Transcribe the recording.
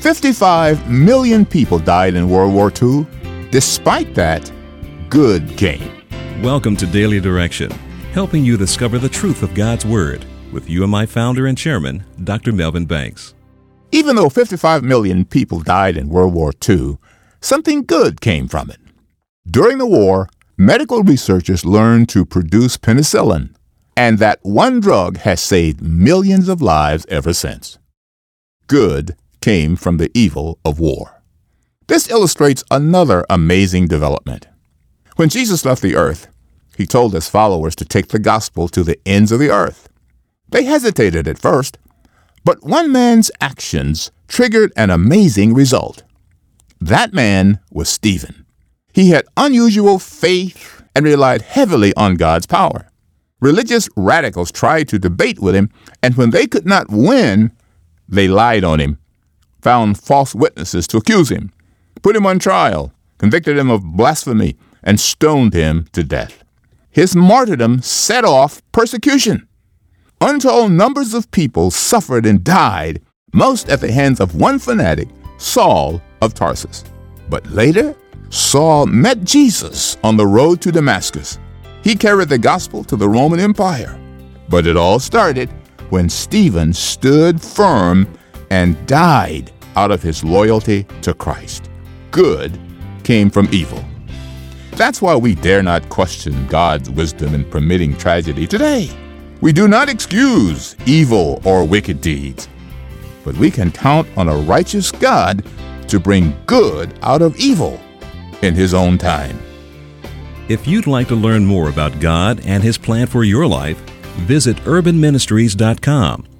55 million people died in World War II. Despite that, good came. Welcome to Daily Direction, helping you discover the truth of God's Word with UMI founder and chairman, Dr. Melvin Banks. Even though 55 million people died in World War II, something good came from it. During the war, medical researchers learned to produce penicillin, and that one drug has saved millions of lives ever since. Good came from the evil of war. This illustrates another amazing development. When Jesus left the earth, he told his followers to take the gospel to the ends of the earth. They hesitated at first, but one man's actions triggered an amazing result. That man was Stephen. He had unusual faith and relied heavily on God's power. Religious radicals tried to debate with him, and when they could not win, they lied on him, found false witnesses to accuse him, put him on trial, convicted him of blasphemy, and stoned him to death. His martyrdom set off persecution. Untold numbers of people suffered and died, most at the hands of one fanatic, Saul of Tarsus. But later, Saul met Jesus on the road to Damascus. He carried the gospel to the Roman Empire. But it all started when Stephen stood firm and died out of his loyalty to Christ. Good came from evil. That's why we dare not question God's wisdom in permitting tragedy today. We do not excuse evil or wicked deeds, but we can count on a righteous God to bring good out of evil in His own time. If you'd like to learn more about God and His plan for your life, visit urbanministries.com